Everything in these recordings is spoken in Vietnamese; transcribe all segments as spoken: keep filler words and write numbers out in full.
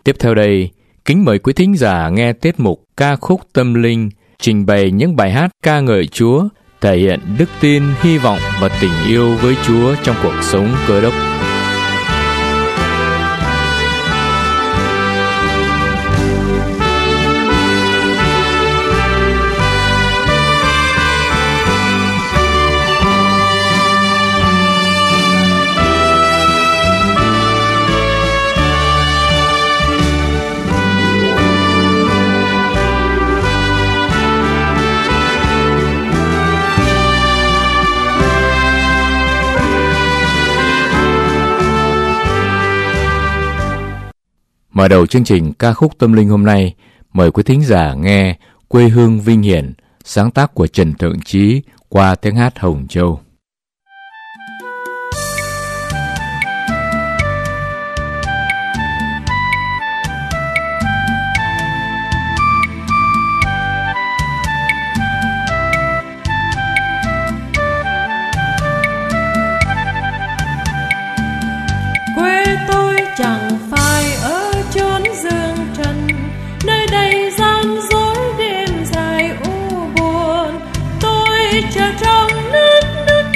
Tiếp theo đây, kính mời quý thính giả nghe tiết mục Ca khúc Tâm linh trình bày những bài hát ca ngợi Chúa, thể hiện đức tin, hy vọng và tình yêu với Chúa trong cuộc sống Cơ Đốc. Mở đầu chương trình Ca khúc Tâm linh hôm nay, mời quý thính giả nghe Quê hương vinh hiển, sáng tác của Trần Thượng Chí qua tiếng hát Hồng Châu. Quê tôi chẳng phải ở chốn dương trần, nơi đây gian dối đêm dài u buồn. Tôi chờ trong nước nước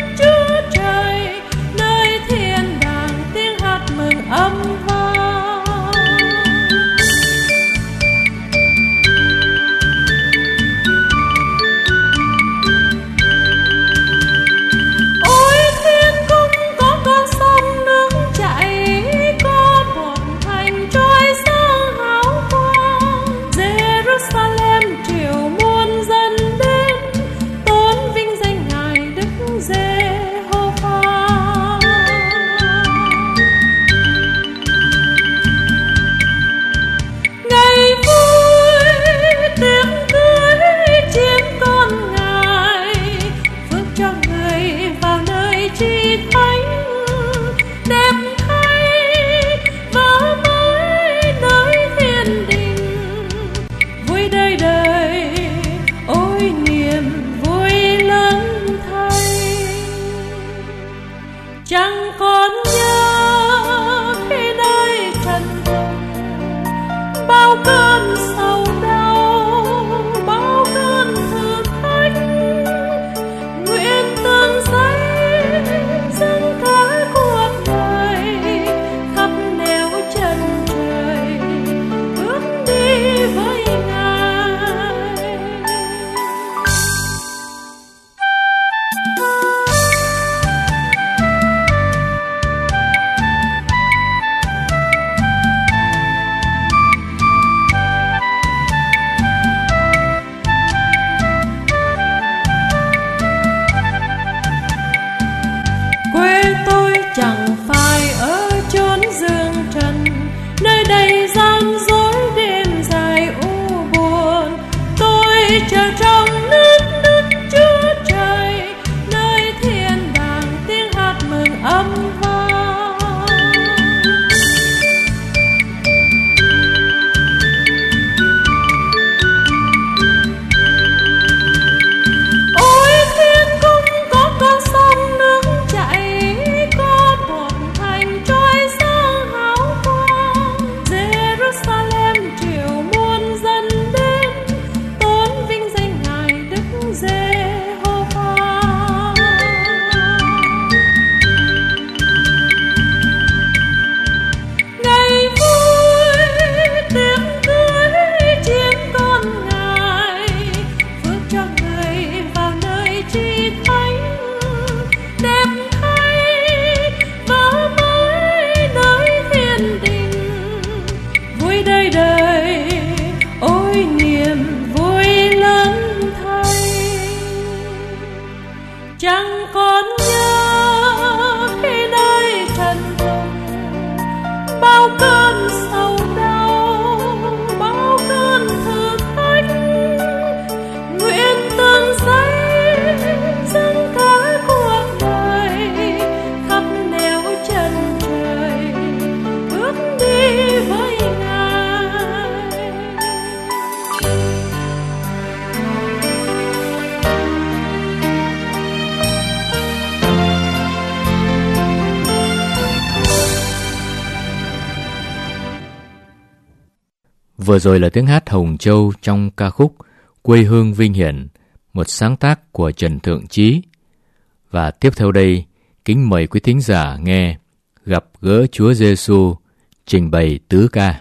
Vừa rồi là tiếng hát Hồng Châu trong ca khúc Quê hương vinh hiển, một sáng tác của Trần Thượng Chí. Và tiếp theo đây, kính mời quý thính giả nghe Gặp gỡ Chúa Giêsu trình bày tứ ca.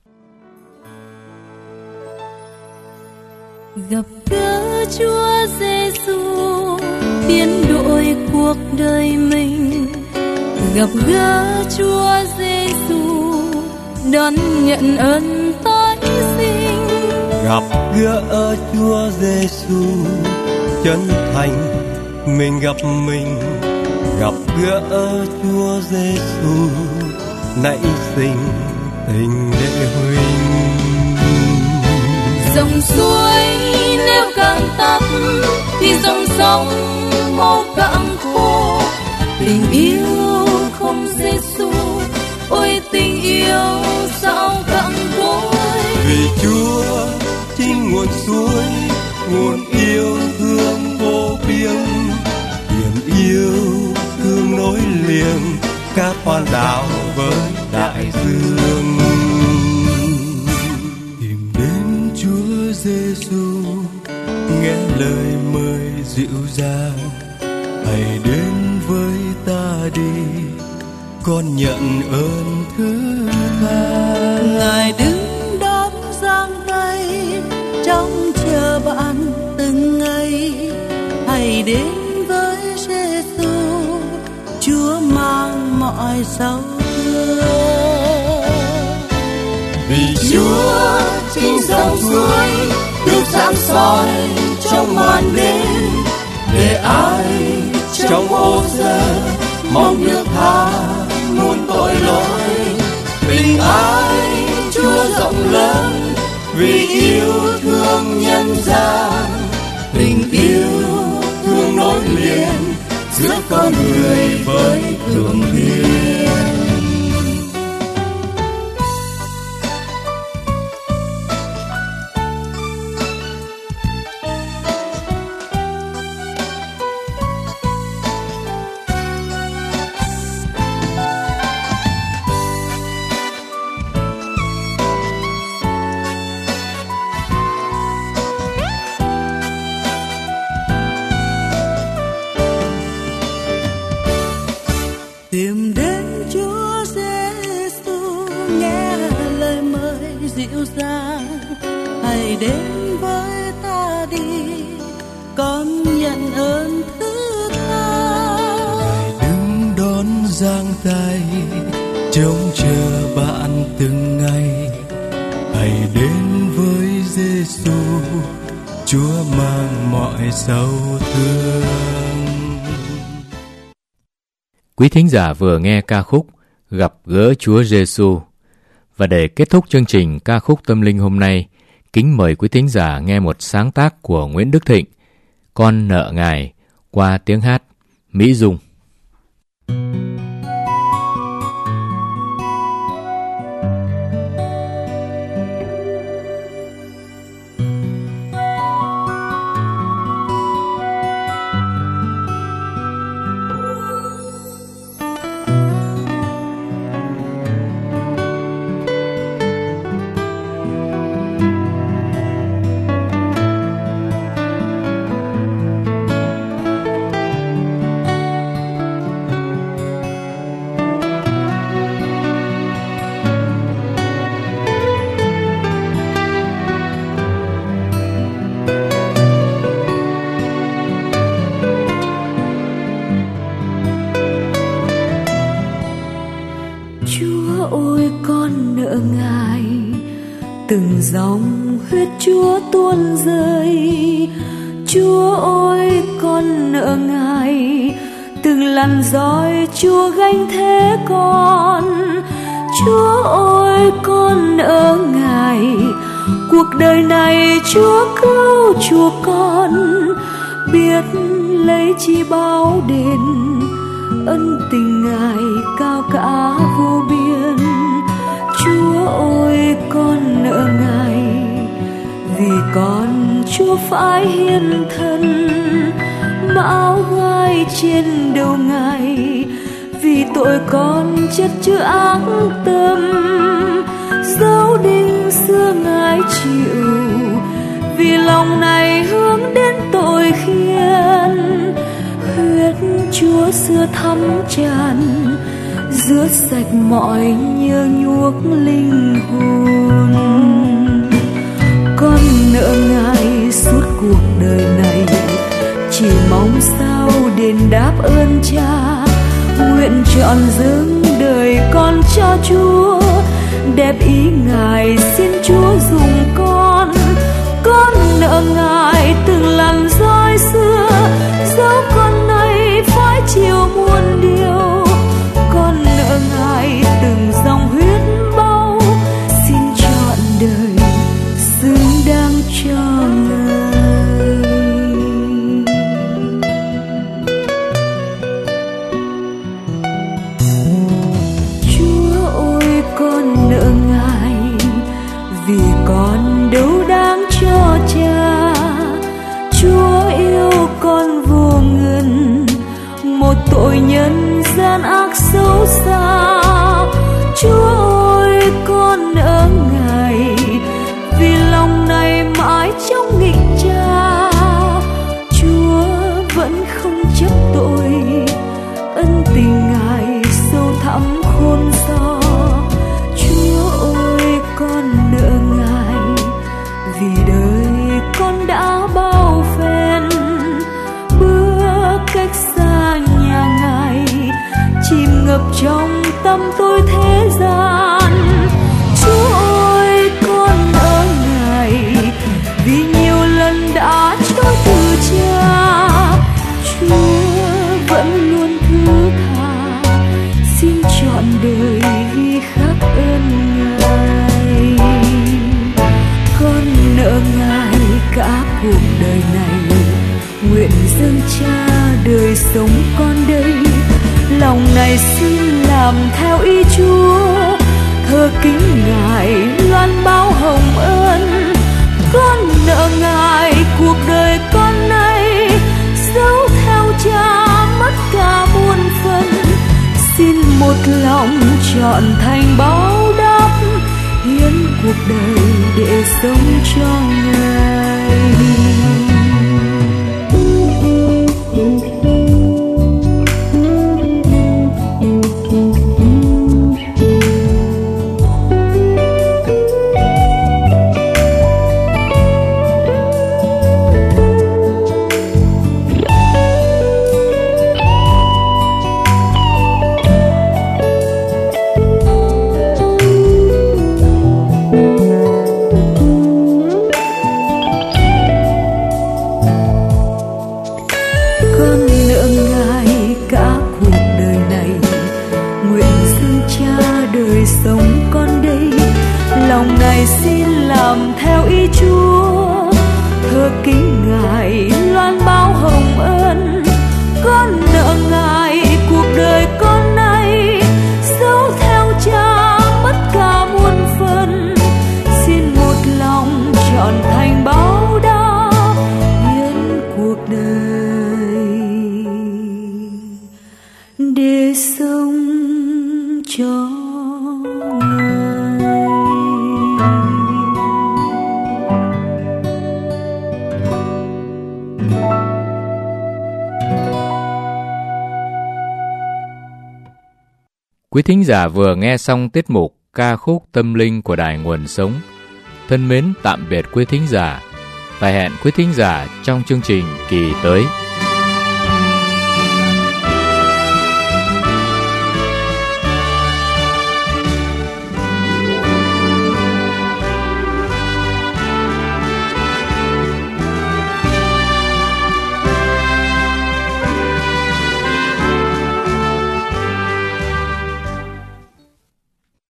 Gặp gỡ Chúa Giêsu biến đổi cuộc đời mình. Gặp gỡ Chúa Giêsu đón nhận ơn tái sinh. Gặp gỡ Chúa Giêsu chân thành mình gặp mình. Gặp gỡ Chúa Giêsu nảy sinh tình lệ huynh. Dòng suối nếu càng tắt thì dòng sông mau cạn khô. Tình yêu không Giêsu, ôi tình yêu sao cạn cỗi. Vì Chúa chính nguồn suối, nguồn yêu thương vô biên. Biển yêu thương nối liền các hoan đảo với đại dương. Tìm đến Chúa Giêsu, nghe lời mời dịu dàng. Hãy đến với ta đi, con nhận ơn thứ tha. Ngài đứng đón giang tay trong chờ bạn từng ngày. Hãy đến với Giêsu, Chúa mang mọi sầu thương. Vì Chúa chính dòng suối được sáng soi trong màn đêm, để ai trong ô giờ mong được tha muôn tội lỗi. Tình ái Chúa rộng lớn vì yêu thương nhân gian. Tình yêu thương nối liền giữa con người với thượng thiên. Tìm đến Chúa Giêsu, nghe lời mời dịu dàng. Hãy đến với ta đi, con nhận ơn thứ tha. Ngài đứng đón giang tay trông chờ bạn từng ngày. Hãy đến với Giêsu, Chúa mang mọi sầu thương. Quý thính giả vừa nghe ca khúc Gặp gỡ Chúa Giêsu. Và để kết thúc chương trình ca khúc tâm linh hôm nay, kính mời quý thính giả nghe một sáng tác của Nguyễn Đức Thịnh, Con nợ Ngài, qua tiếng hát Mỹ Dung. Từng dòng huyết Chúa tuôn rơi. Chúa ơi con nợ Ngài, từng làn roi Chúa gánh thế con. Chúa ơi con nợ Ngài, cuộc đời này Chúa cứu chuộc con. Biết lấy chi báo đền, ân tình Ngài cao cả vô biên. Chúa ơi con nợ Ngài, vì con Chúa phải hiến thân. Mão gai trên đầu Ngài, vì tội con chất chứa ác tâm. Dấu đinh xưa Ngài chịu, vì lòng này hướng đến tội khiên. Huyết Chúa xưa thấm tràn, rửa sạch mọi nhơ nhuốc linh hồn. Con nợ Ngài suốt cuộc đời này, chỉ mong sao đền đáp ơn Cha. Nguyện trọn dâng đời con cho Chúa, đẹp ý Ngài xin Chúa dùng con. Con nợ Ngài từng lần roi xưa, dẫu con nay phải chịu muôn điều. Con nợ Ngài từng dòng huyết bao, xin trọn đời xứng đáng cho Ngài. Chúa ơi, con nợ Ngài, vì con đâu đáng cho Cha. Chúa yêu con vô ngần, một tội nhân gian ác xấu xa. Chúa ơi, con nợ Ngài, vì lòng này mãi trong nghịch Cha. Chúa vẫn không chấp tội, ân tình Ngài sâu thẳm khôn gió. Chúa ơi, con nợ Ngài, vì đời con đã bao phen bước cách xa nhà Ngài, chìm ngập trong tâm tôi thế gian. Chúa ơi, con nợ Ngài, vì nhiều lần đã chối từ Cha. Chúa vẫn luôn thứ tha, xin trọn đời ghi khắc ơn Ngài. Con nợ Ngài cả cuộc đời này, nguyện dâng Cha đời sống con đây. Lòng này xin làm theo ý Chúa, thờ kính Ngài loan báo hồng ơn. Con nợ Ngài cuộc đời con nay, dẫu theo Cha mất cả muôn phần. Xin một lòng trọn thành báo đáp, hiến cuộc đời để sống cho Ngài. Quý thính giả vừa nghe xong tiết mục ca khúc tâm linh của Đài Nguồn Sống. Thân mến tạm biệt quý thính giả và hẹn quý thính giả trong chương trình kỳ tới.